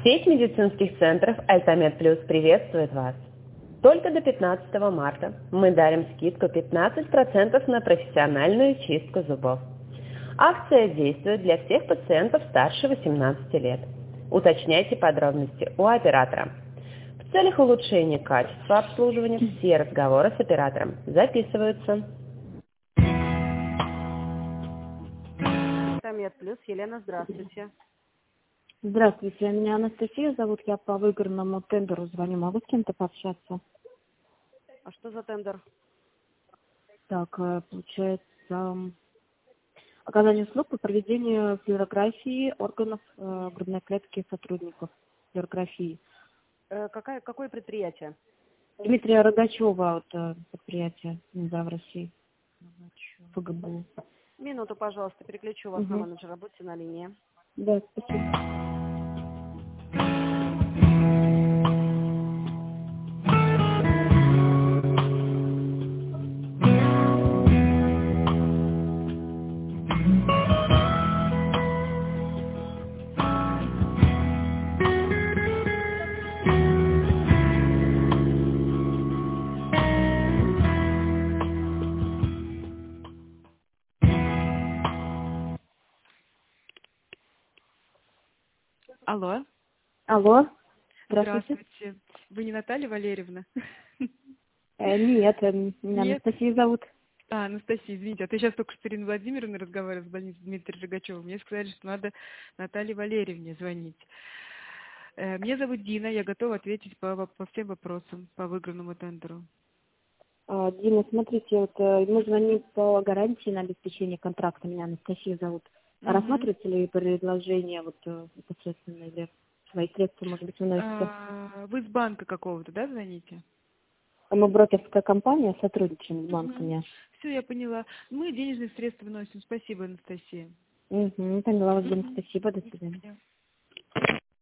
Сеть медицинских центров Альтамед Плюс приветствует вас. Только до 15 марта мы дарим скидку 15% на профессиональную чистку зубов. Акция действует для всех пациентов старше 18 лет. Уточняйте подробности у оператора. В целях улучшения качества обслуживания все разговоры с оператором записываются. Альтамед Плюс, Елена, здравствуйте. Здравствуйте, меня Анастасия зовут, я по выигранному тендеру звоню. Могу с кем-то пообщаться? А что за тендер? Так, получается, оказание услуг по проведению флюорографии органов грудной клетки сотрудников флюорографии. Какое предприятие? Дмитрия Рогачева, предприятие в России. ФГБУ. Минуту, пожалуйста, переключу вас на менеджера. Будьте на линии. Да, спасибо. Алло. Алло. Здравствуйте. Вы не Наталья Валерьевна? Нет, меня Анастасия зовут. Анастасия, извините, а ты сейчас только с Ириной Владимировной разговаривала с больницей Дмитрия Рогачева. Мне сказали, что надо Наталье Валерьевне звонить. Меня зовут Дина, я готова ответить по всем вопросам по выигранному тендеру. Дима, смотрите, мы звоним по гарантии на обеспечение контракта. Меня Анастасия зовут. Рассматриваете ли предложение непосредственно или свои средства, может быть, выносите? Вы с банка какого-то, да, звоните? Мы брокерская компания, сотрудничаем с банками. Все, я поняла. Мы денежные средства выносим. Спасибо, Анастасия. Поняла вас, Дина. Спасибо, до свидания.